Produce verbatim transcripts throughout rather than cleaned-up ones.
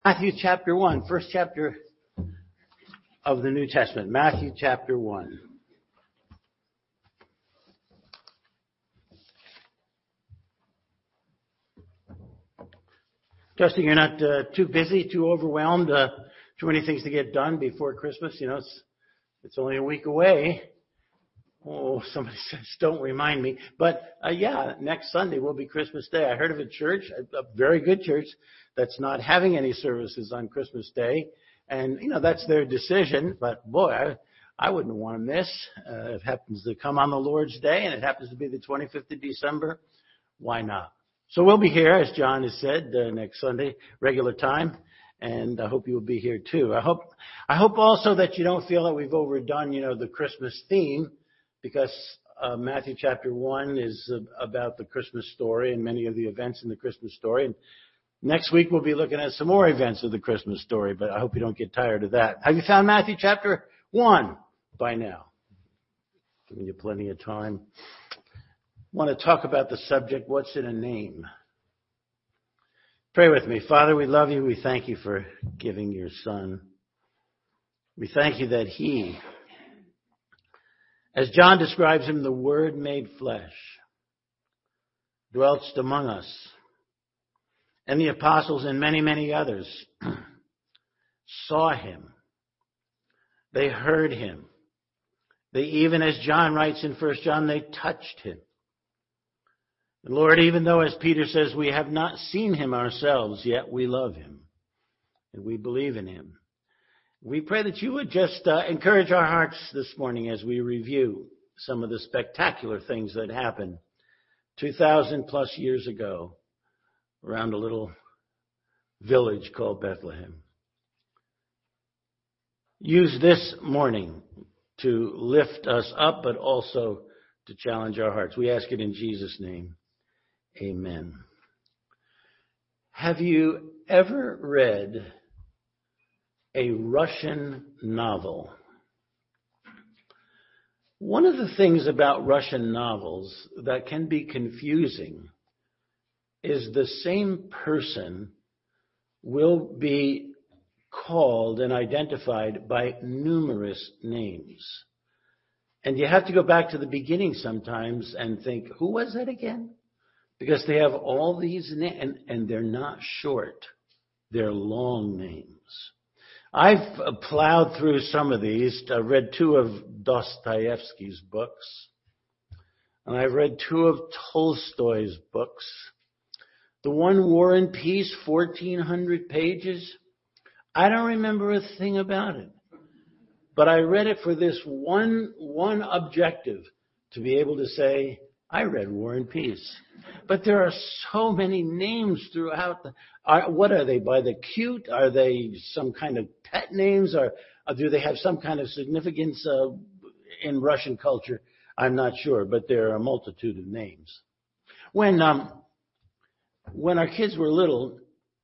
Matthew chapter one, first chapter of the New Testament. Matthew chapter one. Trusting you're not uh, too busy, too overwhelmed, uh, too many things to get done before Christmas. You know, it's, it's only a week away. Oh, somebody says, don't remind me. But uh, yeah, next Sunday will be Christmas Day. I heard of a church, a, a very good church, that's not having any services on Christmas Day. And, you know, that's their decision. But, boy, I, I wouldn't want to miss. Uh, it happens to come on the Lord's Day, and it happens to be the twenty-fifth of December. Why not? So we'll be here, as John has said, uh, next Sunday, regular time. And I hope you will be here, too. I hope I hope also that you don't feel that we've overdone, you know, the Christmas theme, because uh, Matthew chapter one is uh, about the Christmas story and many of the events in the Christmas story. And next week we'll be looking at some more events of the Christmas story, but I hope you don't get tired of that. Have you found Matthew chapter one by now? Giving you plenty of time. I want to talk about the subject, what's in a name? Pray with me. Father, we love you. We thank you for giving your Son. We thank you that he, as John describes him, the Word made flesh, dwelt among us. And the apostles and many, many others saw him. They heard him. They, even as John writes in First John, they touched him. And Lord, even though, as Peter says, we have not seen him ourselves, yet we love him and we believe in him. We pray that you would just uh, encourage our hearts this morning as we review some of the spectacular things that happened two thousand plus years ago around a little village called Bethlehem. Use this morning to lift us up, but also to challenge our hearts. We ask it in Jesus' name. Amen. Have you ever read a Russian novel? One of the things about Russian novels that can be confusing is the same person will be called and identified by numerous names. And you have to go back to the beginning sometimes and think, who was that again? Because they have all these names, and, and they're not short. They're long names. I've plowed through some of these. I've read two of Dostoevsky's books. And I've read two of Tolstoy's books. The one, War and Peace, fourteen hundred pages. I don't remember a thing about it. But I read it for this one, one objective, to be able to say, I read War and Peace. But there are so many names throughout. The, are, what are they, by the cute? Are they some kind of pet names? Or, or do they have some kind of significance uh, in Russian culture? I'm not sure, but there are a multitude of names. When um, when our kids were little,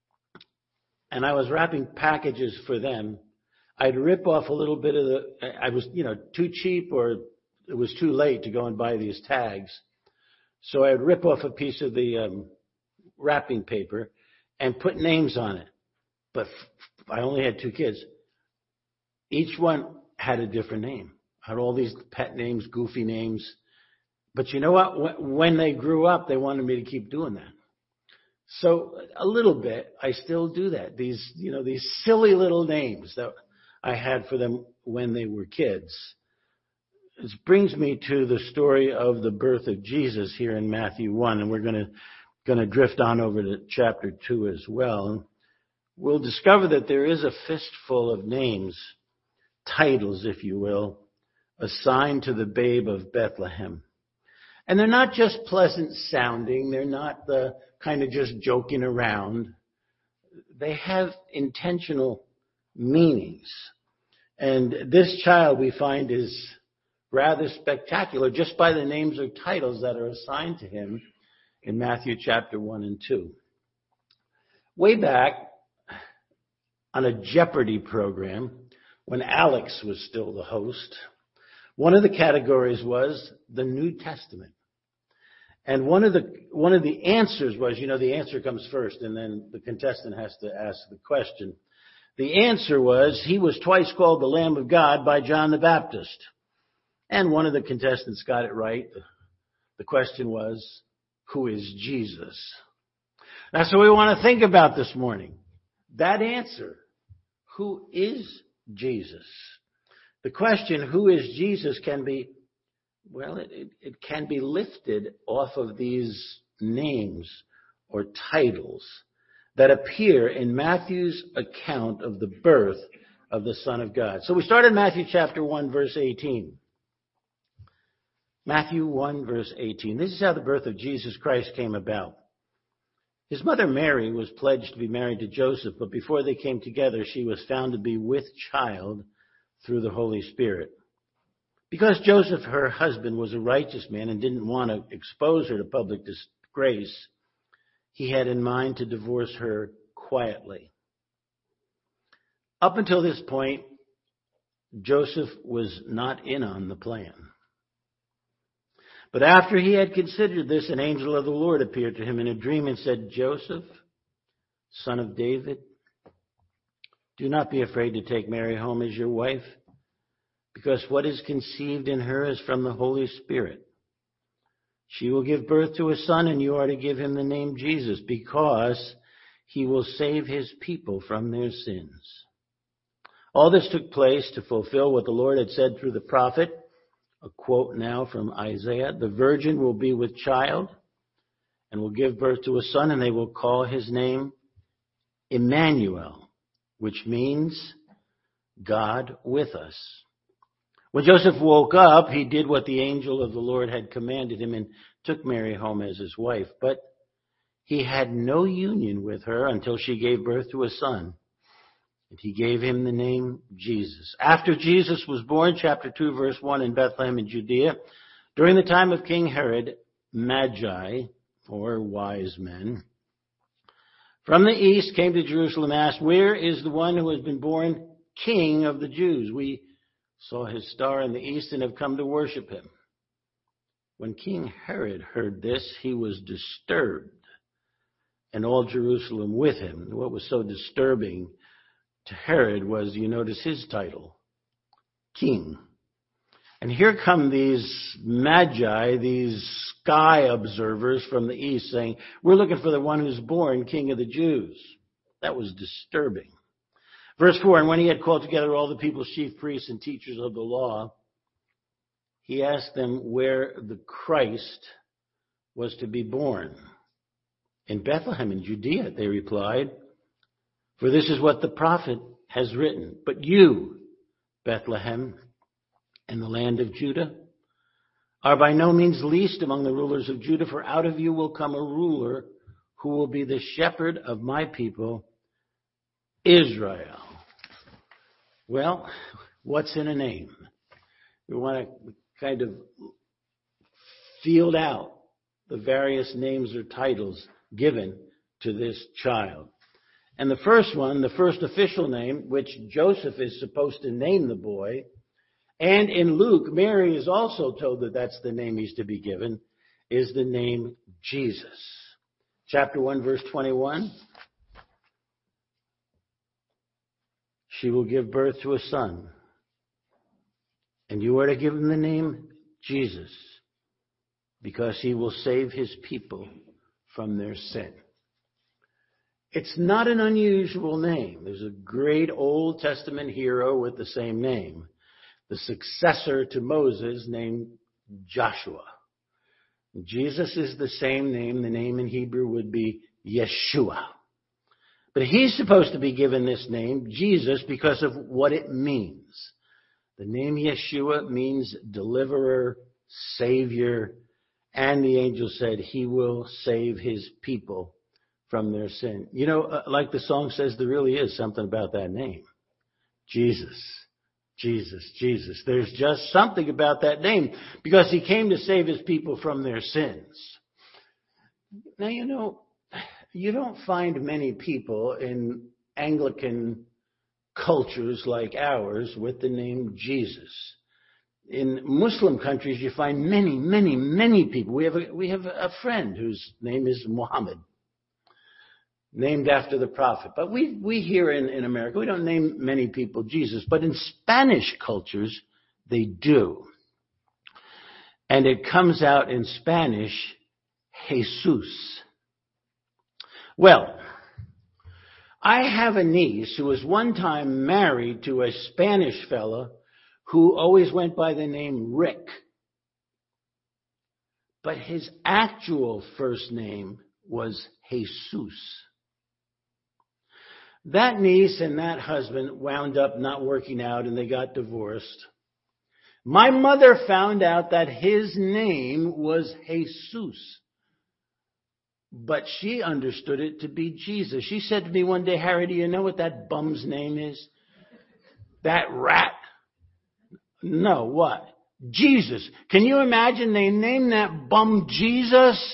and I was wrapping packages for them, I'd rip off a little bit of the, I was, you know, too cheap or it was too late to go and buy these tags. So I'd rip off a piece of the um, wrapping paper and put names on it. But I only had two kids. Each one had a different name. I had all these pet names, goofy names. But you know what? When they grew up, they wanted me to keep doing that. So a little bit, I still do that. These, you know, these silly little names that I had for them when they were kids. This brings me to the story of the birth of Jesus here in Matthew one, and we're going to going to drift on over to chapter two as well. We'll discover that there is a fistful of names, titles, if you will, assigned to the babe of Bethlehem. And they're not just pleasant sounding. They're not the kind of just joking around. They have intentional meanings. And this child, we find, is rather spectacular just by the names or titles that are assigned to him in Matthew chapter one and two. Way back on a Jeopardy program, when Alex was still the host, one of the categories was the New Testament. And one of the one of the answers was, you know, the answer comes first, and then the contestant has to ask the question. The answer was, he was twice called the Lamb of God by John the Baptist. And one of the contestants got it right. The question was, who is Jesus? That's what we want to think about this morning. That answer, who is Jesus? The question, who is Jesus, can be, well, it, it, it can be lifted off of these names or titles that appear in Matthew's account of the birth of the Son of God. So we start in Matthew chapter one, verse eighteen. Matthew one, verse eighteen. This is how the birth of Jesus Christ came about. His mother Mary was pledged to be married to Joseph, but before they came together, she was found to be with child through the Holy Spirit. Because Joseph, her husband, was a righteous man and didn't want to expose her to public disgrace, he had in mind to divorce her quietly. Up until this point, Joseph was not in on the plan. But after he had considered this, an angel of the Lord appeared to him in a dream and said, Joseph, son of David, do not be afraid to take Mary home as your wife, because what is conceived in her is from the Holy Spirit. She will give birth to a son, and you are to give him the name Jesus, because he will save his people from their sins. All this took place to fulfill what the Lord had said through the prophet. A quote now from Isaiah, the virgin will be with child and will give birth to a son, and they will call his name Emmanuel, which means God with us. When Joseph woke up, he did what the angel of the Lord had commanded him and took Mary home as his wife. But he had no union with her until she gave birth to a son. And he gave him the name Jesus. After Jesus was born, chapter two, verse one, in Bethlehem in Judea, during the time of King Herod, Magi, or wise men, from the east came to Jerusalem and asked, where is the one who has been born King of the Jews? We saw his star in the east and have come to worship him. When King Herod heard this, he was disturbed, and all Jerusalem with him. What was so disturbing to Herod was, you notice his title, king. And here come these magi, these sky observers from the east saying, we're looking for the one who's born King of the Jews. That was disturbing. Verse four, and when he had called together all the people's chief priests and teachers of the law, he asked them where the Christ was to be born. In Bethlehem in Judea, they replied, for this is what the prophet has written. But you, Bethlehem, in the land of Judah, are by no means least among the rulers of Judah, for out of you will come a ruler who will be the shepherd of my people, Israel. Well, what's in a name? We want to kind of field out the various names or titles given to this child. And the first one, the first official name, which Joseph is supposed to name the boy, and in Luke, Mary is also told that that's the name he's to be given, is the name Jesus. Chapter one, verse twenty-one. She will give birth to a son, and you are to give him the name Jesus, because he will save his people from their sin. It's not an unusual name. There's a great Old Testament hero with the same name, the successor to Moses named Joshua. Jesus is the same name. The name in Hebrew would be Yeshua. But he's supposed to be given this name, Jesus, because of what it means. The name Yeshua means deliverer, savior, and the angel said he will save his people from their sin. You know, like the song says, there really is something about that name. Jesus, Jesus, Jesus. There's just something about that name because he came to save his people from their sins. Now, you know, you don't find many people in Anglican cultures like ours with the name Jesus. In Muslim countries, you find many, many, many people. We have a, we have a friend whose name is Muhammad, named after the Prophet. But we, we here in, in America, we don't name many people Jesus. But in Spanish cultures, they do. And it comes out in Spanish, Jesus. Well, I have a niece who was one time married to a Spanish fella who always went by the name Rick. But his actual first name was Jesus. That niece and that husband wound up not working out and they got divorced. My mother found out that his name was Jesus. But she understood it to be Jesus. She said to me one day, Harry, do you know what that bum's name is? That rat. No, what? Jesus. Can you imagine they named that bum Jesus?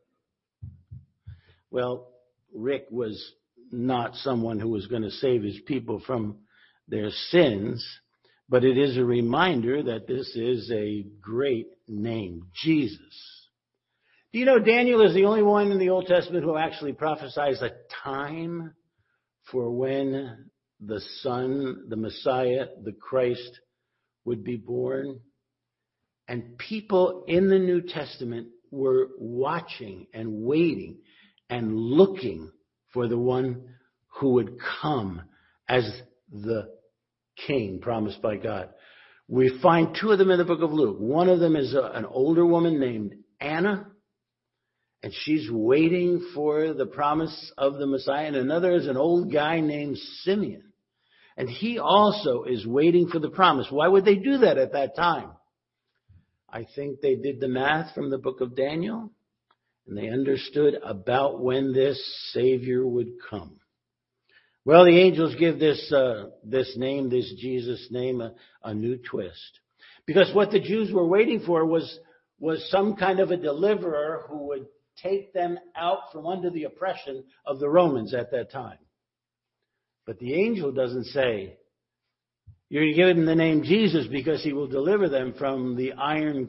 Well, Rick was not someone who was going to save his people from their sins, but it is a reminder that this is a great name, Jesus. Do you know Daniel is the only one in the Old Testament who actually prophesies a time for when the Son, the Messiah, the Christ would be born? And people in the New Testament were watching and waiting and looking for the one who would come as the king promised by God. We find two of them in the book of Luke. One of them is a, an older woman named Anna, and she's waiting for the promise of the Messiah. And another is an old guy named Simeon. And he also is waiting for the promise. Why would they do that at that time? I think they did the math from the book of Daniel, and they understood about when this Savior would come. Well, the angels give this uh, this name, this Jesus name, a, a new twist. Because what the Jews were waiting for was, was some kind of a deliverer who would take them out from under the oppression of the Romans at that time. But the angel doesn't say, you're going to give him the name Jesus because he will deliver them from the iron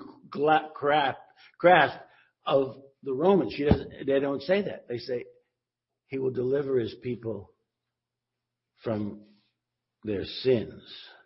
grasp of the Romans. She doesn't, they don't say that. They say he will deliver his people from their sins.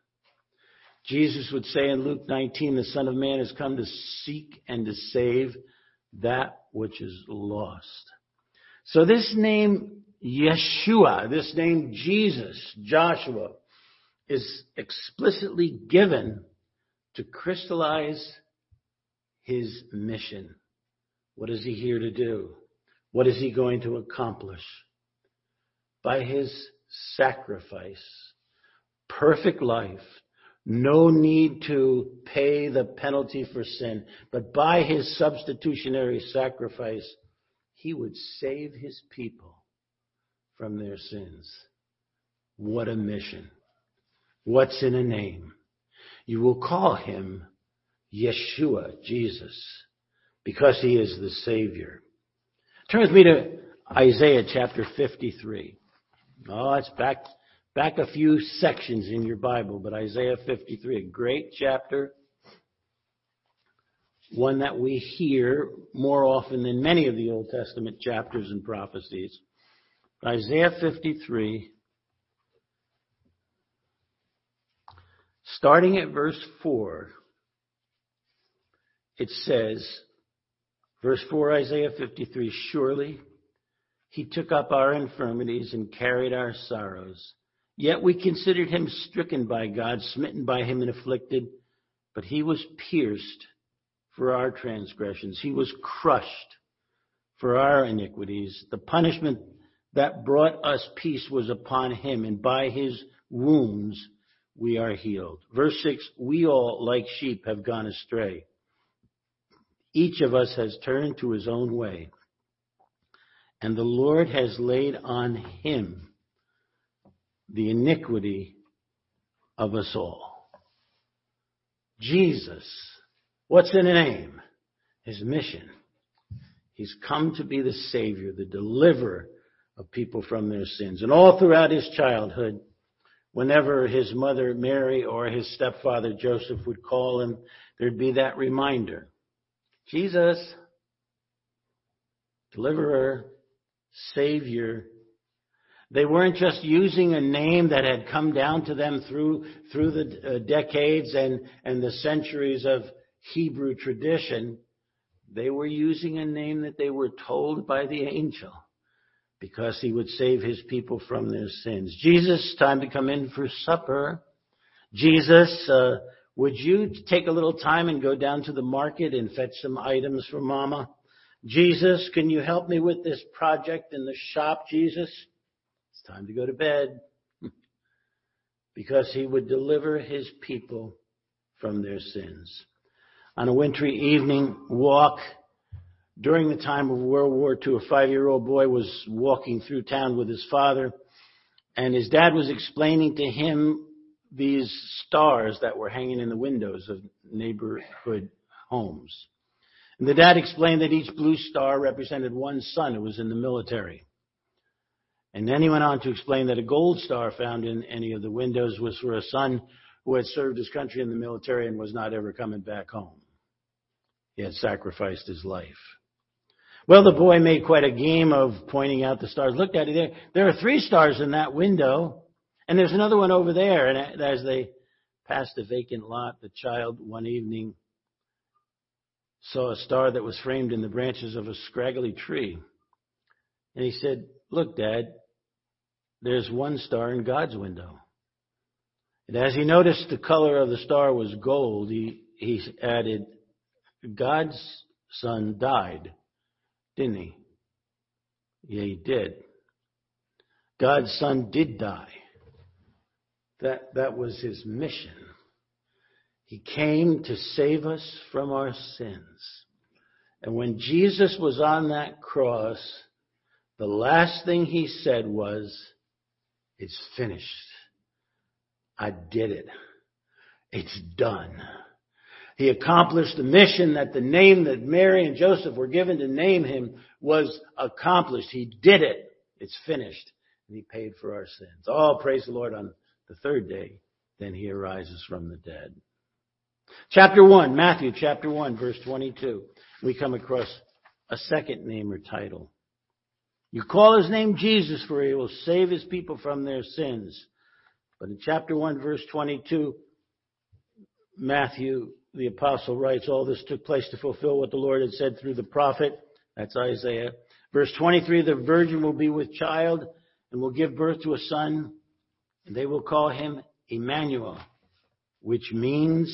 Jesus would say in Luke nineteen, the Son of Man has come to seek and to save that which is lost. So this name Yeshua, this name Jesus, Joshua, is explicitly given to crystallize his mission. What is he here to do? What is he going to accomplish? By his sacrifice, perfect life, no need to pay the penalty for sin, but by his substitutionary sacrifice, he would save his people from their sins. What a mission. What's in a name? You will call him Yeshua, Jesus, because he is the Savior. Turn with me to Isaiah chapter fifty-three. Oh, it's back, back a few sections in your Bible, but Isaiah fifty-three, a great chapter. One that we hear more often than many of the Old Testament chapters and prophecies. Isaiah fifty-three, starting at verse four, it says, verse four, Isaiah fifty-three, surely he took up our infirmities and carried our sorrows. Yet we considered him stricken by God, smitten by him and afflicted. But he was pierced for our transgressions. He was crushed for our iniquities. The punishment that brought us peace was upon him, and by his wounds we are healed. Verse six, we all like sheep have gone astray. Each of us has turned to his own way, and the Lord has laid on him the iniquity of us all. Jesus, what's in a name? His mission. He's come to be the Savior, the deliverer of people from their sins. And all throughout his childhood, whenever his mother Mary or his stepfather Joseph would call him, there'd be that reminder. Jesus, deliverer, savior. They weren't just using a name that had come down to them through through the uh, decades and, and the centuries of Hebrew tradition. They were using a name that they were told by the angel because he would save his people from their sins. Jesus, time to come in for supper. Jesus, uh, would you take a little time and go down to the market and fetch some items for Mama? Jesus, can you help me with this project in the shop, Jesus? It's time to go to bed. Because he would deliver his people from their sins. On a wintry evening walk during the time of World War Two, a five-year-old boy was walking through town with his father, and his dad was explaining to him these stars that were hanging in the windows of neighborhood homes. And the dad explained that each blue star represented one son who was in the military. And then he went on to explain that a gold star found in any of the windows was for a son who had served his country in the military and was not ever coming back home. He had sacrificed his life. Well, the boy made quite a game of pointing out the stars. Look, Daddy, there, there are three stars in that window, and there's another one over there. And as they passed a vacant lot, the child one evening saw a star that was framed in the branches of a scraggly tree. And he said, "Look, Dad, there's one star in God's window." And as he noticed the color of the star was gold, he, he added, "God's son died, didn't he?" Yeah, he did. God's son did die. That, that was his mission. He came to save us from our sins. And when Jesus was on that cross, the last thing he said was, "It's finished. I did it. It's done." He accomplished the mission that the name that Mary and Joseph were given to name him was accomplished. He did it. It's finished. And he paid for our sins. Oh, praise the Lord. On the third day, then he arises from the dead. Chapter one, Matthew chapter one, verse twenty-two. We come across a second name or title. You call his name Jesus, for he will save his people from their sins. But in chapter one, verse twenty-two, Matthew, the apostle, writes, all this took place to fulfill what the Lord had said through the prophet. That's Isaiah. Verse twenty-three, the virgin will be with child and will give birth to a son, and they will call him Emmanuel, which means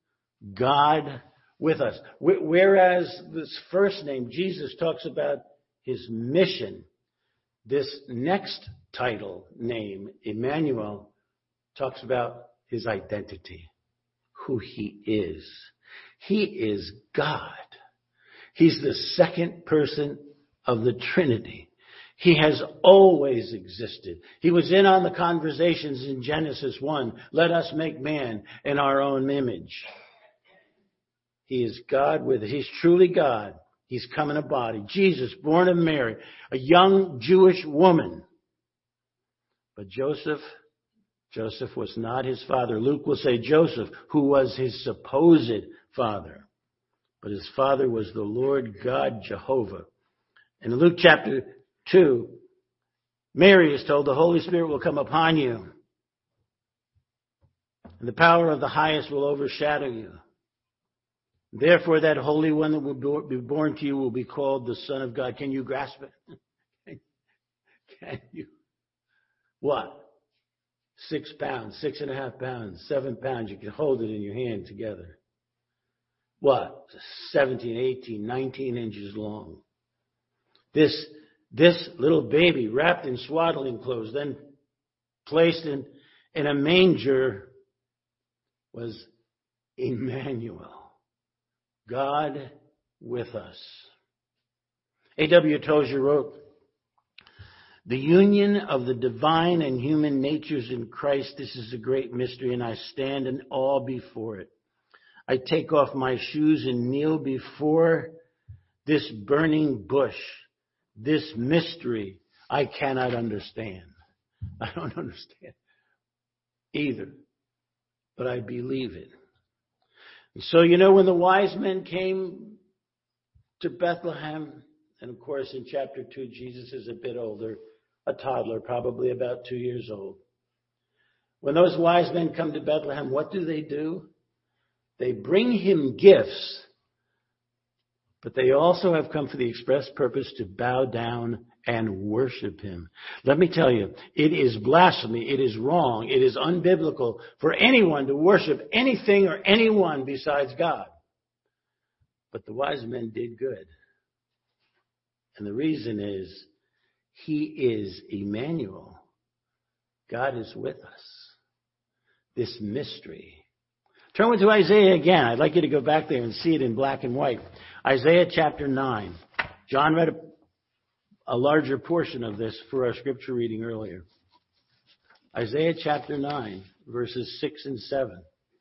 God with us. Whereas this first name, Jesus, talks about his mission, this next title name, Emmanuel, talks about his identity, who he is. He is God. He's the second person of the Trinity. He has always existed. He was in on the conversations in Genesis one. Let us make man in our own image. He is God with us. He's truly God. He's come in a body. Jesus, born of Mary, a young Jewish woman. But Joseph, Joseph was not his father. Luke will say Joseph, who was his supposed father. But his father was the Lord God Jehovah. In Luke chapter two, Mary is told the Holy Spirit will come upon you. And the power of the highest will overshadow you. Therefore, that Holy One that will be born to you will be called the Son of God. Can you grasp it? Can you? What? Six pounds, six and a half pounds, seven pounds. You can hold it in your hand together. What? seventeen, eighteen, nineteen inches long. This, this little baby wrapped in swaddling clothes, then placed in, in a manger, was Emmanuel. God with us. A W Tozer wrote, the union of the divine and human natures in Christ, this is a great mystery, and I stand in awe before it. I take off my shoes and kneel before this burning bush, this mystery I cannot understand. I don't understand. either, but I believe it. And so, you know, when the wise men came to Bethlehem, and of course in chapter two, Jesus is a bit older, a toddler, probably about two years old. When those wise men come to Bethlehem, what do they do? They bring him gifts, but they also have come for the express purpose to bow down and worship him. Let me tell you, it is blasphemy, it is wrong, it is unbiblical for anyone to worship anything or anyone besides God. But the wise men did good. And the reason is, he is Emmanuel. God is with us. This mystery. Turn with to Isaiah again. I'd like you to go back there and see it in black and white. Isaiah chapter nine. John read a, a larger portion of this for our scripture reading earlier. Isaiah chapter nine, verses six and seven.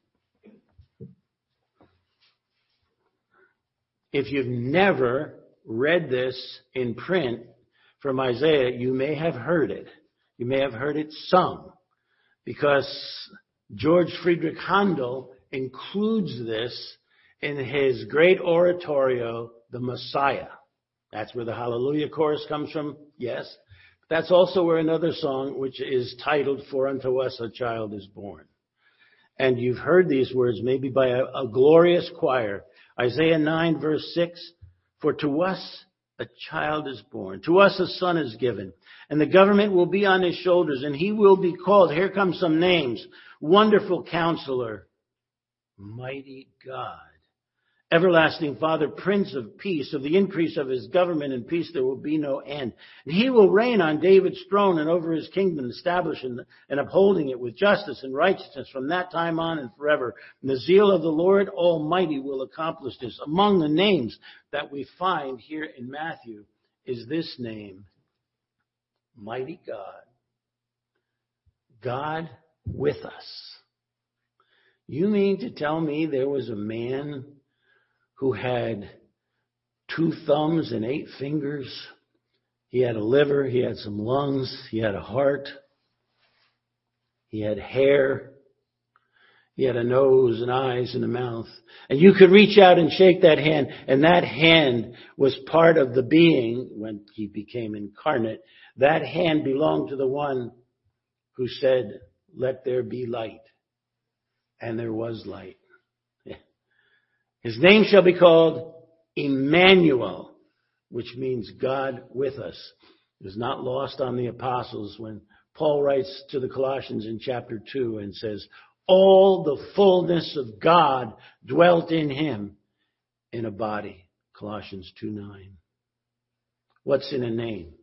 If you've never read this in print from Isaiah, you may have heard it. You may have heard it sung, because George Friedrich Handel includes this in his great oratorio, The Messiah. That's where the Hallelujah chorus comes from, yes. That's also where another song, which is titled, For Unto Us a Child is Born. And you've heard these words maybe by a, a glorious choir. Isaiah nine, verse six, For to us a child is born, to us a son is given, and the government will be on his shoulders, and he will be called, here come some names, Wonderful Counselor, Mighty God, Everlasting Father, Prince of Peace. Of the increase of his government and peace there will be no end. And he will reign on David's throne and over his kingdom, establishing and upholding it with justice and righteousness from that time on and forever. And the zeal of the Lord Almighty will accomplish this. Among the names that we find here in Matthew is this name, Mighty God. God with us. You mean to tell me there was a man who had two thumbs and eight fingers? He had a liver, he had some lungs, he had a heart, he had hair, he had a nose and eyes and a mouth. And you could reach out and shake that hand, and that hand was part of the being when he became incarnate. That hand belonged to the one who said, let there be light. And there was light. His name shall be called Emmanuel, which means God with us. It was not lost on the apostles when Paul writes to the Colossians in chapter two and says, all the fullness of God dwelt in him in a body. Colossians two nine. What's in a name?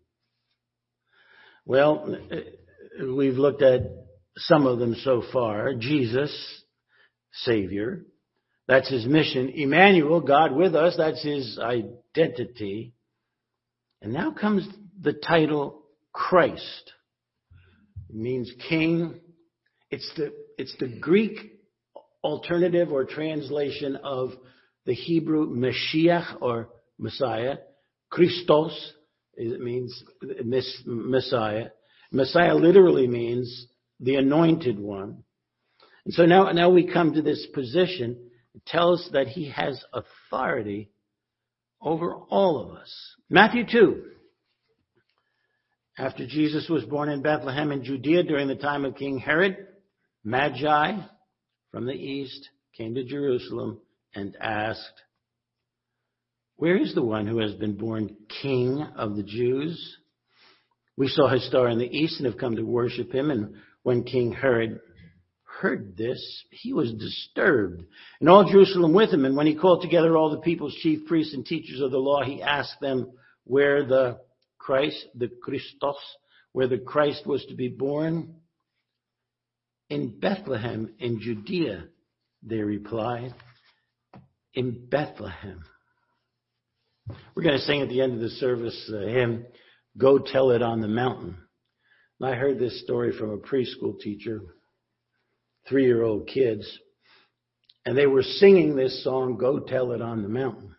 Well, we've looked at some of them so far. Jesus, Savior. That's his mission. Emmanuel, God with us. That's his identity. And now comes the title Christ. It means king. It's the, it's the Greek alternative or translation of the Hebrew Mashiach or Messiah. Christos, it means Messiah. Messiah literally means the anointed one. And so now, now we come to this position. It tells that he has authority over all of us. Matthew two. After Jesus was born in Bethlehem in Judea during the time of King Herod, Magi from the east came to Jerusalem and asked, where is the one who has been born King of the Jews? We saw his star in the east and have come to worship him. And when King Herod heard this, he was disturbed, and all Jerusalem with him. And when he called together all the people's chief priests and teachers of the law, he asked them where the Christ, the Christos, where the Christ was to be born. In Bethlehem, in Judea, they replied. In Bethlehem. We're going to sing at the end of the service a hymn, Go Tell It on the Mountain. And I heard this story from a preschool teacher, three-year-old kids, and they were singing this song, Go Tell It on the Mountain.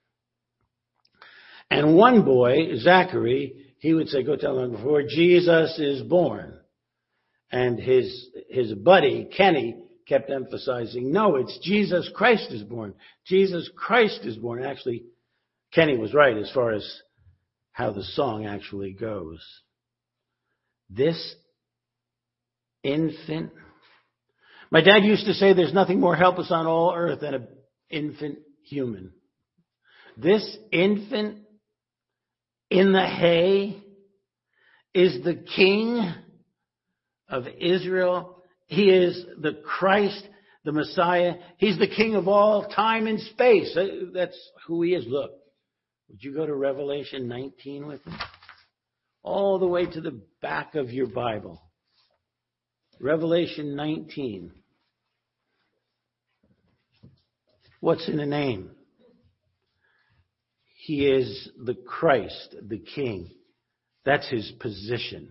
And one boy, Zachary, he would say, go tell them before Jesus is born. And his, his buddy, Kenny, kept emphasizing, no, it's Jesus Christ is born. Jesus Christ is born. Actually, Kenny was right as far as how the song actually goes. This infant. My dad used to say there's nothing more helpless on all earth than an infant human. This infant in the hay is the King of Israel. He is the Christ, the Messiah. He's the King of all time and space. That's who he is. Look, would you go to Revelation nineteen with me? All the way to the back of your Bible. Revelation nineteen. What's in a name? He is the Christ, the King. That's his position.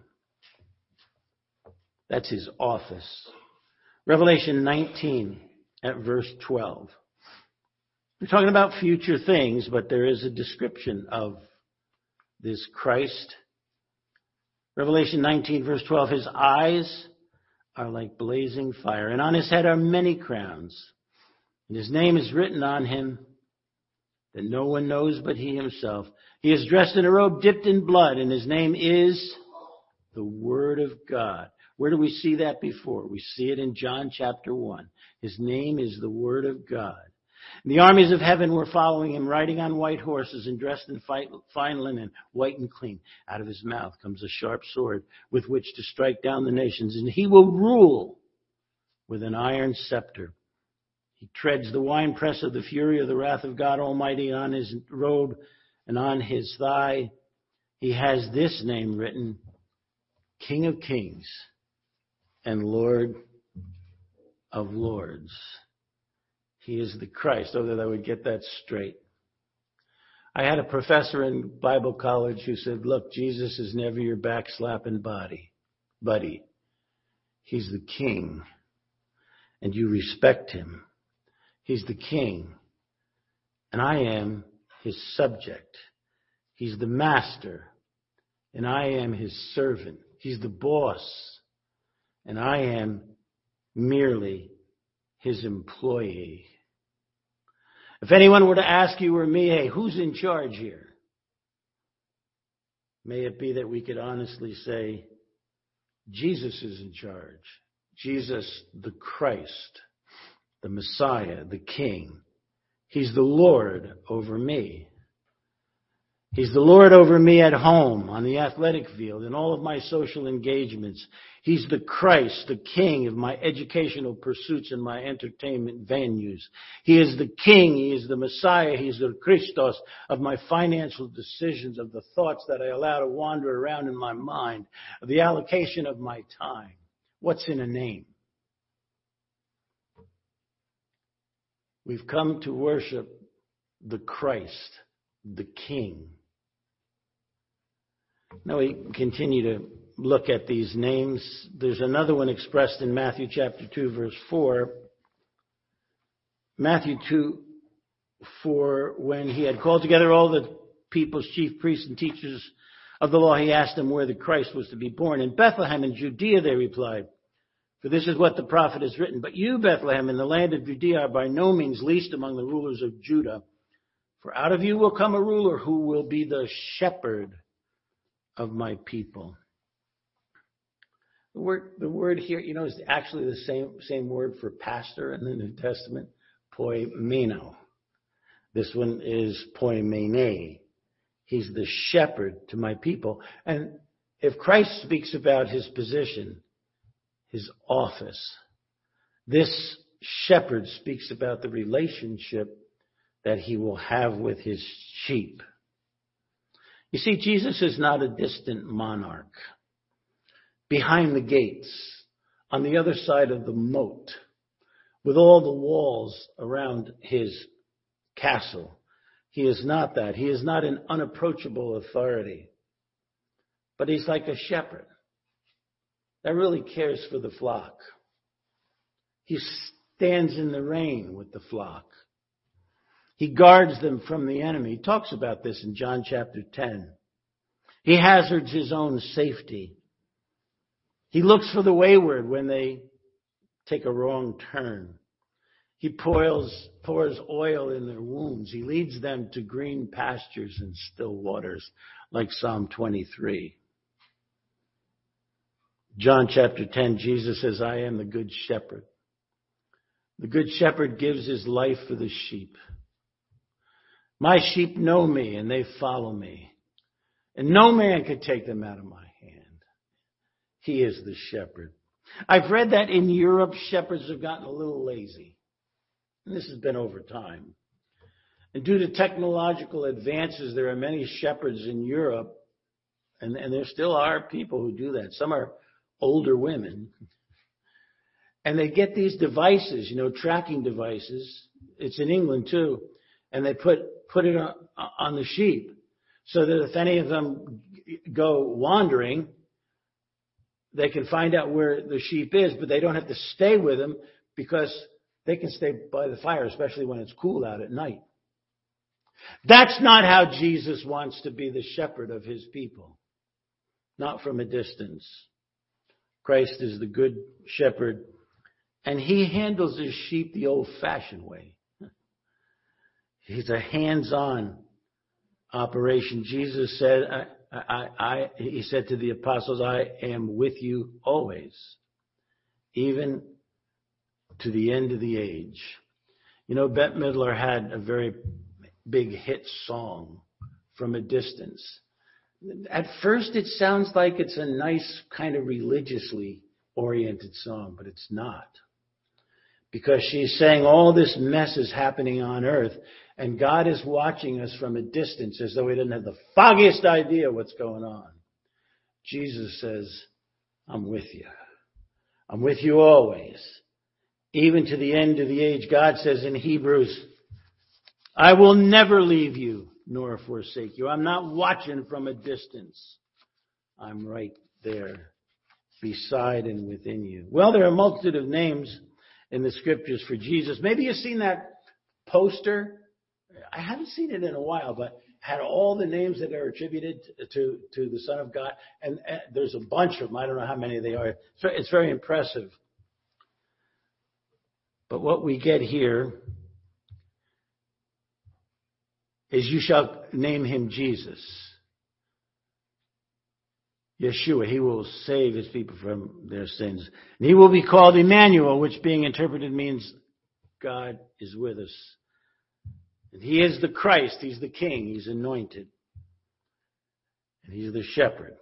That's his office. Revelation nineteen at verse twelve. We're talking about future things, but there is a description of this Christ. Revelation nineteen verse twelve. His eyes are like blazing fire, and on his head are many crowns. And his name is written on him that no one knows but he himself. He is dressed in a robe dipped in blood, and his name is the Word of God. Where do we see that before? We see it in John chapter one. His name is the Word of God. And the armies of heaven were following him, riding on white horses and dressed in fine linen, white and clean. Out of his mouth comes a sharp sword with which to strike down the nations, and he will rule with an iron scepter. He treads the winepress of the fury of the wrath of God Almighty. On his robe and on his thigh he has this name written, King of Kings and Lord of Lords. He is the Christ. Oh, that I would get that straight. I had a professor in Bible college who said, look, Jesus is never your backslapping body, buddy. He's the King, and you respect him. He's the King, and I am his subject. He's the master, and I am his servant. He's the boss, and I am merely his employee. If anyone were to ask you or me, hey, who's in charge here? May it be that we could honestly say, Jesus is in charge. Jesus, the Christ, the Messiah, the King. He's the Lord over me. He's the Lord over me at home, on the athletic field, in all of my social engagements. He's the Christ, the King of my educational pursuits and my entertainment venues. He is the King. He is the Messiah. He is the Christos of my financial decisions, of the thoughts that I allow to wander around in my mind, of the allocation of my time. What's in a name? We've come to worship the Christ, the King. Now we continue to look at these names. There's another one expressed in Matthew chapter two, verse four. Matthew two, four, when he had called together all the people's chief priests and teachers of the law, he asked them where the Christ was to be born. In Bethlehem in Judea, they replied, for this is what the prophet has written. But you, Bethlehem, in the land of Judea, are by no means least among the rulers of Judah. For out of you will come a ruler who will be the shepherd of my people. The word, the word here, you know, is actually the same, same word for pastor in the New Testament, poimeno. This one is poimene. He's the shepherd to my people. And if Christ speaks about his position, his office, this shepherd speaks about the relationship that he will have with his sheep. You see, Jesus is not a distant monarch. Behind the gates, on the other side of the moat, with all the walls around his castle, he is not that. He is not an unapproachable authority. But he's like a shepherd that really cares for the flock. He stands in the rain with the flock. He guards them from the enemy. He talks about this in John chapter ten. He hazards his own safety. He looks for the wayward when they take a wrong turn. He pours, pours oil in their wounds. He leads them to green pastures and still waters, like Psalm twenty-three. John chapter ten, Jesus says, I am the good shepherd. The good shepherd gives his life for the sheep. My sheep know me and they follow me. And no man can take them out of my hand. He is the shepherd. I've read that in Europe, shepherds have gotten a little lazy. And this has been over time. And due to technological advances, there are many shepherds in Europe, and, and there still are people who do that. Some are older women. And they get these devices, you know, tracking devices. It's in England too. And they put, put it on, on the sheep so that if any of them go wandering, they can find out where the sheep is, but they don't have to stay with them because they can stay by the fire, especially when it's cool out at night. That's not how Jesus wants to be the shepherd of his people. Not from a distance. Christ is the good shepherd, and he handles his sheep the old-fashioned way. He's a hands-on operation. Jesus said, I, I, I, he said to the apostles, I am with you always, even to the end of the age. You know, Bette Midler had a very big hit song, From a Distance. At first it sounds like it's a nice kind of religiously oriented song, but it's not. Because she's saying all this mess is happening on earth, and God is watching us from a distance as though he didn't have the foggiest idea what's going on. Jesus says, I'm with you. I'm with you always, even to the end of the age. God says in Hebrews, I will never leave you nor forsake you. I'm not watching from a distance. I'm right there beside and within you. Well, there are a multitude of names in the scriptures for Jesus. Maybe you've seen that poster. I haven't seen it in a while, but had all the names that are attributed to, to the Son of God. And, and there's a bunch of them. I don't know how many they are. So it's very impressive. But what we get here is you shall name him Jesus. Yeshua, he will save his people from their sins. And he will be called Emmanuel, which being interpreted means God is with us. And he is the Christ, he's the King, he's anointed. And he's the shepherd.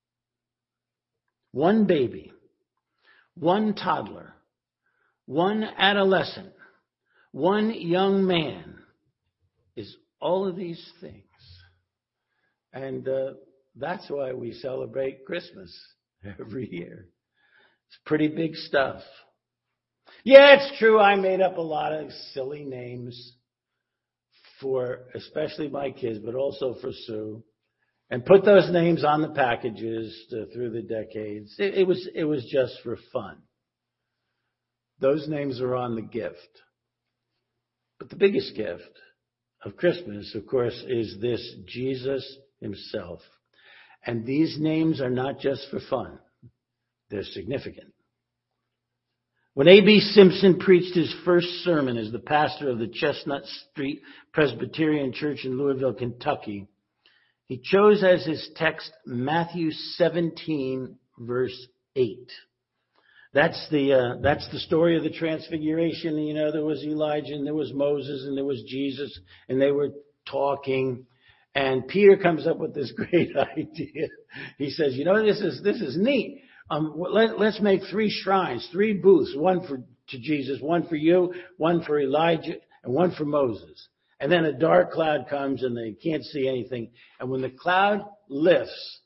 One baby, one toddler, one adolescent, one young man is all of these things. And uh, that's why we celebrate Christmas every year. It's pretty big stuff. Yeah, it's true. I made up a lot of silly names for especially my kids, but also for Sue, and put those names on the packages to, through the decades. It, it was it was just for fun. Those names are on the gift. But the biggest gift of Christmas, of course, is this Jesus himself. And these names are not just for fun. They're significant. When A B Simpson preached his first sermon as the pastor of the Chestnut Street Presbyterian Church in Louisville, Kentucky, he chose as his text Matthew seventeen, verse eight. That's the uh, that's the story of the Transfiguration. You know, there was Elijah and there was Moses and there was Jesus, and they were talking. And Peter comes up with this great idea. He says, you know, this is this is neat. Um, let, let's make three shrines, three booths, one for to Jesus, one for you, one for Elijah, and one for Moses. And then a dark cloud comes and they can't see anything. And when the cloud lifts,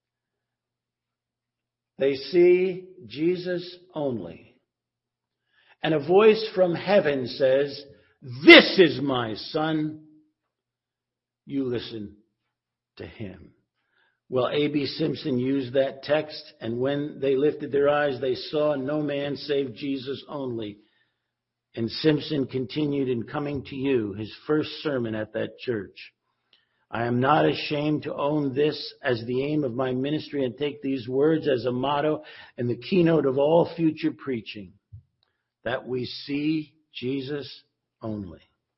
they see Jesus only. And a voice from heaven says, this is my son. You listen to him. Well, A B Simpson used that text, and when they lifted their eyes, they saw no man save Jesus only. And Simpson continued in Coming to You, his first sermon at that church. I am not ashamed to own this as the aim of my ministry and take these words as a motto and the keynote of all future preaching, that we see Jesus only.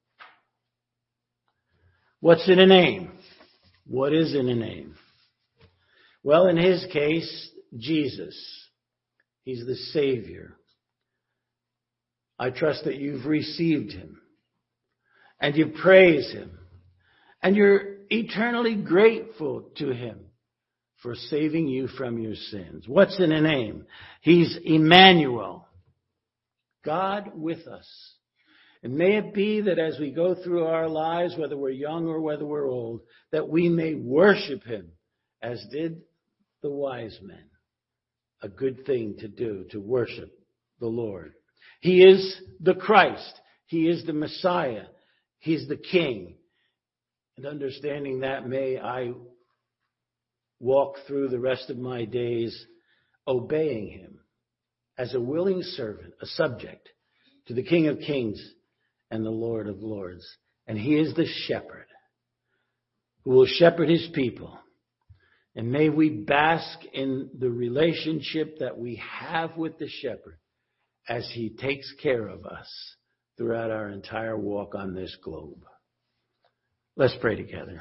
What's in a name? What is in a name? Well, in his case, Jesus. He's the Savior. I trust that you've received him and you praise him and you're eternally grateful to him for saving you from your sins. What's in a name? He's Emmanuel, God with us. And may it be that as we go through our lives, whether we're young or whether we're old, that we may worship him as did the wise men. A good thing to do, to worship the Lord. He is the Christ. He is the Messiah. He's the King. And understanding that, may I walk through the rest of my days obeying him as a willing servant, a subject to the King of Kings and the Lord of Lords. And he is the shepherd who will shepherd his people. And may we bask in the relationship that we have with the shepherd as he takes care of us throughout our entire walk on this globe. Let's pray together.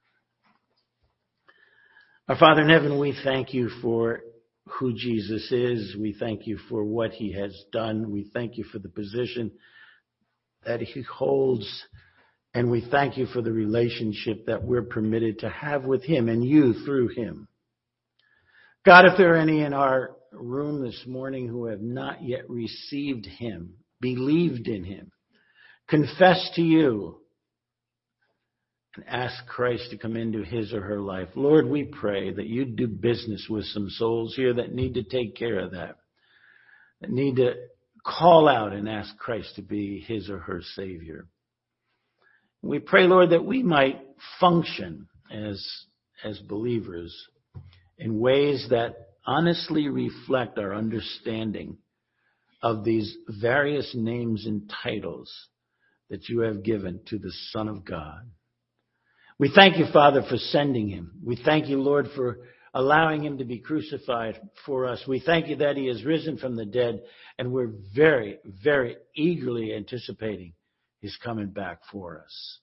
Our Father in heaven, we thank you for who Jesus is. We thank you for what he has done. We thank you for the position that he holds. And we thank you for the relationship that we're permitted to have with him and you through him. God, if there are any in our room this morning who have not yet received him, believed in him, confessed to you, and asked Christ to come into his or her life, Lord, we pray that you'd do business with some souls here that need to take care of that, that need to call out and ask Christ to be his or her Savior. We pray, Lord, that we might function as, as believers in ways that honestly reflect our understanding of these various names and titles that you have given to the Son of God. We thank you, Father, for sending him. We thank you, Lord, for allowing him to be crucified for us. We thank you that he has risen from the dead, and we're very, very eagerly anticipating his coming back for us.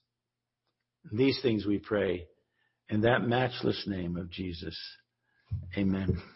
These things we pray in that matchless name of Jesus. Amen.